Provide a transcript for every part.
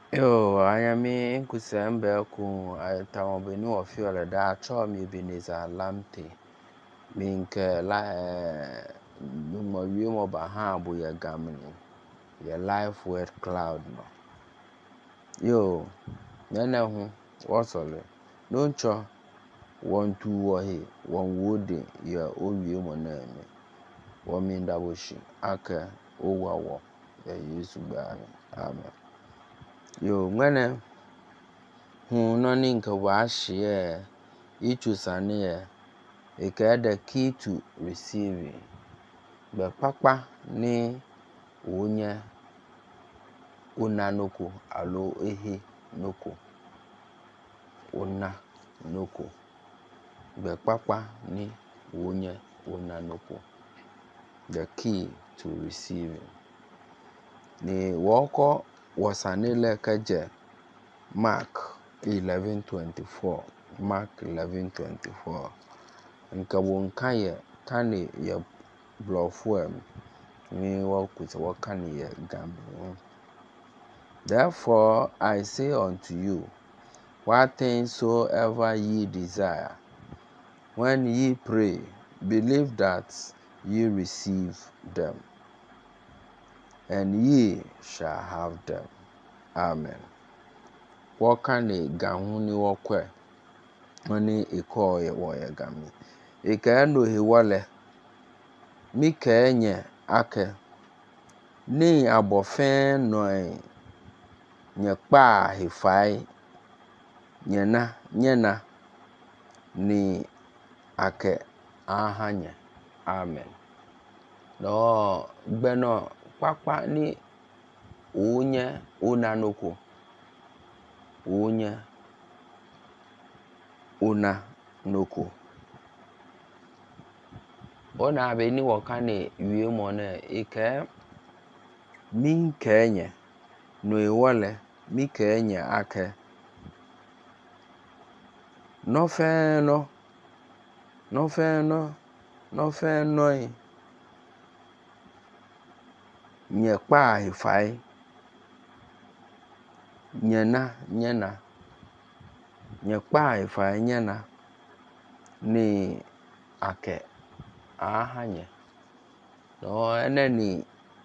Yo, I am in Kusembe ku tawo beni wo fiole da cho mi Ebenezer Lamte. Minke la mo wi mo ba ha bo ye gamni. Ye life word cloud no. Yo, nene hu wosole. No cho won tu wo he, won wode ye o wi mo na mi. Wo mi ndaboshi aka o wawo. Ye Yesu ba. Amen. Yo, mwene no ninka washie ichusanie the key to receiving. Be papa ni unye una noko alo ehe noko. Una noko. Be papa ni unye una noko. The key to receiving. Ni woko wasanile kaje Mark 11:24. Mark 11:24. Nka wonka ye kane ye blofuem ni wakuta wakane ye gamble. Therefore I say unto you, what things soever ye desire, when ye pray, believe that ye receive them, and ye shall have them. Amen. Wakane gahuni wakwe, wani iko ye woye gami. Ikaendo hiwale, mika enye ake, ni abofen noe, nye kpa hifai, nyena, ni ake ahanye. Amen. No, gbeno, kpakpa ni unye unanoko. Unye unanoko. Ona be ni wakane yue mone ike mi kenye no iwole mi kenye ake no fe no nye kpa ifai nyena nye kpa ifai nyena ni ake ahanye no eneni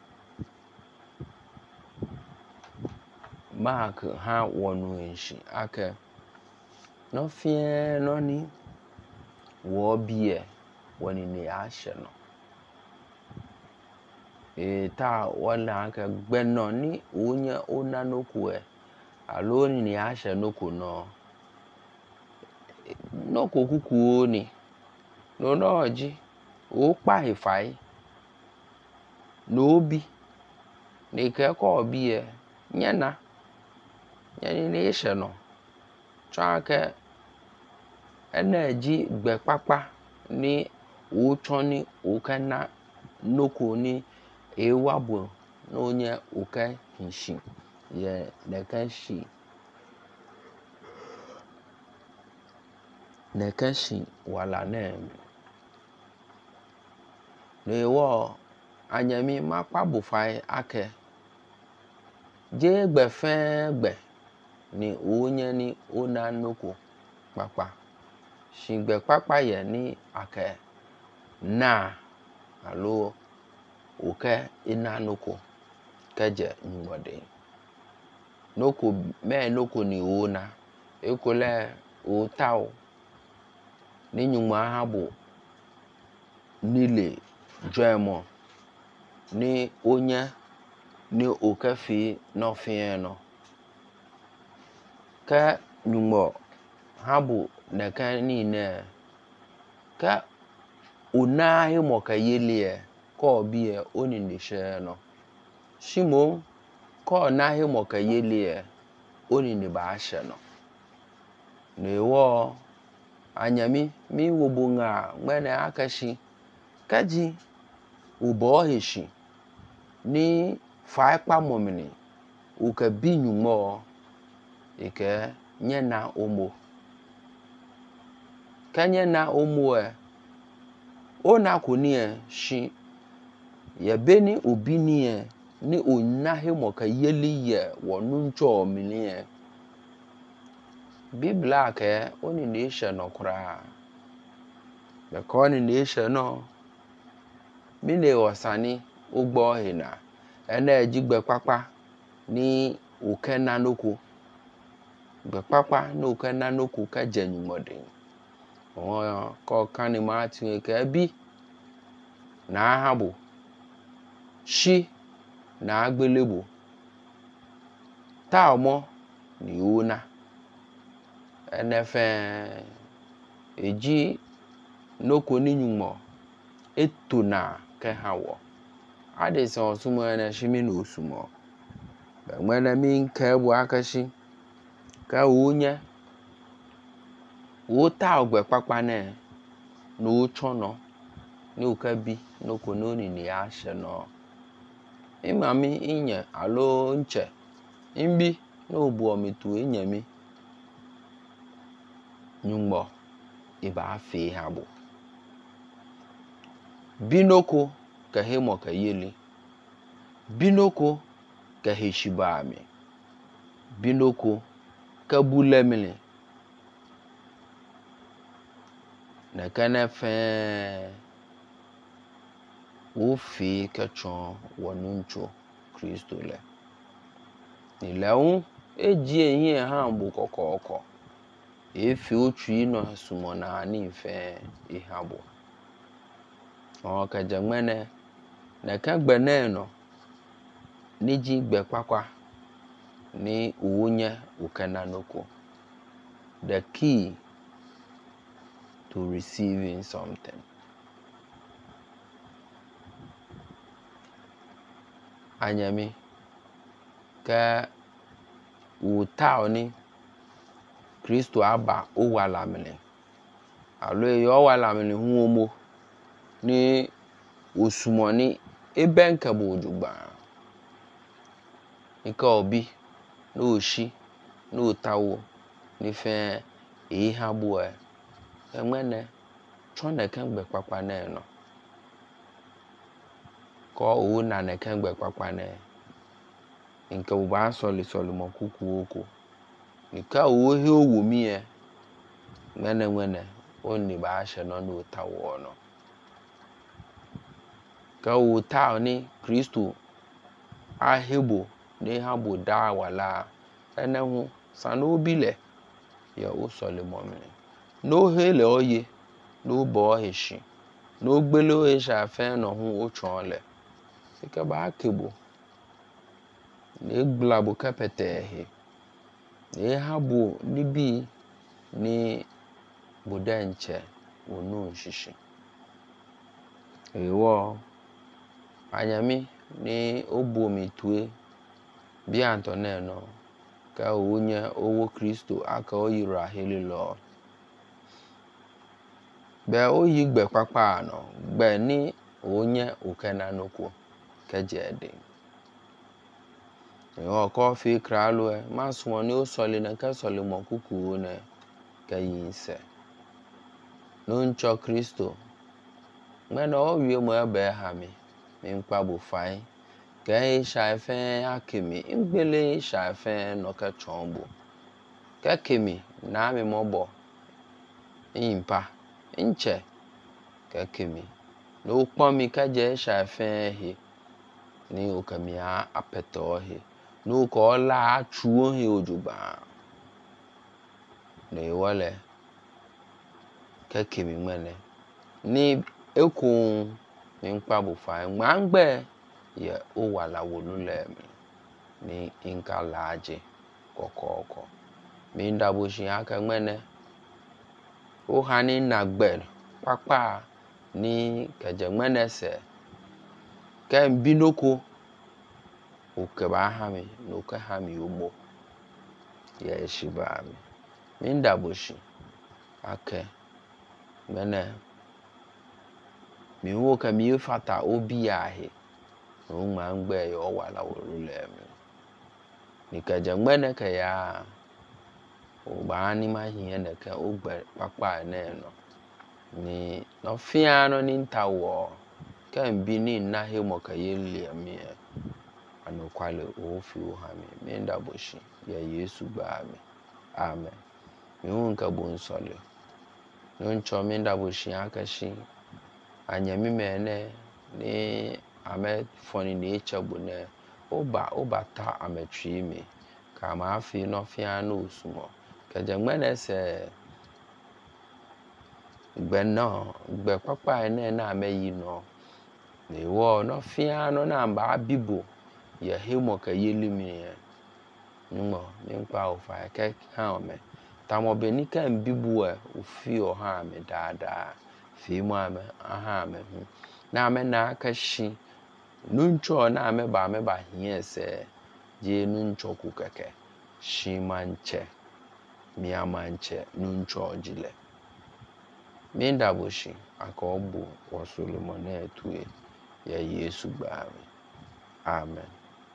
Mark ha wonu enshi ake no fie no ni wo bie woni ni ashe no ta wala ake gbeno ni unye unanoku alo ni ashe noku no kuku ni no oji o pa ifai no bi ni ke ko bie nyena ni ishe no chake energy gbe papa ni o choni o kana noko ni ewabo no nye o ka hinshi ye nekashi wala nem ne wo anyami mapa bufai ake je gbe fen gbe ni onye ni ona noko papa shingbe papa ye ni ake na alo oke ina noko keje nwode noko me noko ni ona ekole o tawo ni nyuma habo nile joemo ni onye ni okefi no fien no ka nyumo habo neka ni ne ka ona himo ka yele ko bie oni ni she no shimo ko na himo ka yele oni ni ba she no ne wo anyami mi wobunga mwene akashi kaji ubo heshi ni faikpa momini uka binyumo ike nyena omo kanyena omo ona kuni shi ye beni obini ni onna he mo ka yeli ye wonu ncho mini Biblia ke oni ne hye no kra be ko ni ne hye no mi ne osani ogbo hina ena ejigbe papa ni ukena noku gbe papa no ukena noku ka janyumodin o ko kan ma tin ka bi na habo shi na agbelebo ta omo ni una enefe eji noko ni nyumo etuna ke hawo ade se osumo na shimi na osumo be nwena mi ka bu akashi ka onye wo ta ogbe papa ne no chono ni ukabi noko no ni ya hye no imami inye alo nche imbi no bu omitu inyami nyumbo iba fe habo binoko ka hemo ka yeli binoko ka heshibami binoko ka bulemile na kana fe wo fi ka chon wonuncho Kristo le ni leun eji ehin hambo kokoko efi otwi no sumo na ni fe ihabo o ka jamene na ka gbene no ni ji gbe kwakwa ni uwunye ukana noko the key to receiving something anyami ka utao ni Kristo aba o wala mele alo yo wala mele hu omo ni osumoni ebenka bodugba ika obi no oshi no tawo ni fe ihabo enwene chone kangbe kwakwa ne no ko o na ne kangbe kwakwa ne inka uba soli mokuku oko nika o he owo mi nwene oni ba hye no tawo no ka o ta ni Kristo ahebo ne habo da wala enehu sano bile ya o soli momle no hele oye no bo heshi no gbelo he sha fe no hu o chonle ika ba kebo ne glabo kapete he ne habo ni bi ni budanche wonu shishi ewo anyami ni obo mi tue bi antone no ka onye owo Kristo aka oyira helilo be oyi gbe papa no gbe ni onye ukena noko kejede ewo ko fi kralo maso ni o soli na ka soli mokuku ne kayinse no ncho Kristo mena o wie mo ebe ha mi nkpa bo fai ke sha fe akemi ngbele sha fe no ka chombo ka kemi na mi mobo impa nche ka kemi no kpomi ka je sha fe he ni o kami apeto he no ko la achuo he ojuba ne wale ka kemi mene ni ekun nkpa bo fai mangbe ye o wala wolule ni inka laje kokoko mi ndabo shi aka mene o hani nagbe papa ni kaje mene se ka mbinoko o ke ba ha mi no ka ha mi ubo ye shiba mi ndabo shi aka mene mi wo ka mi fata obi ahe o mangbe yo wala wolule ni kaje mene ka ya o ba ni ma hiye ne ka o gbe papa ne no ni no fia no ni ntawo ka mbi ni na he mo ka yeli mi anokwale ofi uhami menda boshi ya Yesu baami amen mihunka bonsole nuncho menda boshi akashi anyami mene ni ame foni ni echabune oba ta ametwimi kama afi no fia no usumo kajamene se gbe papa ene na ameyi no ne wo no fia no na mba bibo ye hemo ka yelimi numo nimpa ofa ke ha me tamo beni kan bibu ofi o ha me dada fi mu ame aha me hu na me na akashi nuncho na me ba hie se je nuncho ku keke shimanche miamanche nuncho jile minda boshi akobu wa Solomon etue ya Yesu baami amen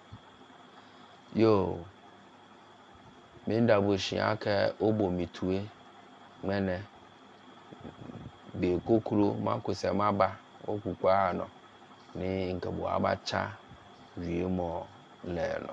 yo minda boshi aka obo mitue mene be kokuro makuse maba okukwa ano ni nkabo abacha wiemo leno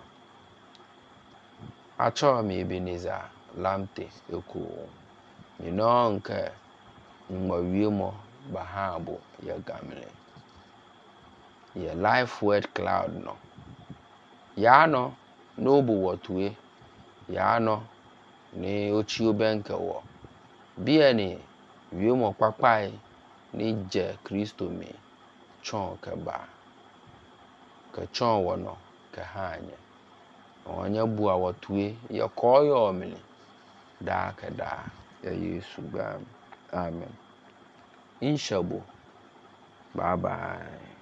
acho mi Ebenezer lamte eko mino nke nwa wiemo bahabo ya gamle ya life word cloud no ya no nobu wotue ya no ni ochi obenke wo bia ni wiemo papai ni je Kristo mi chon ke ba ke chon wono ke hanye onye bua wotue ya koyo omni da ke da ya Yesu gam amen inshabo bye bye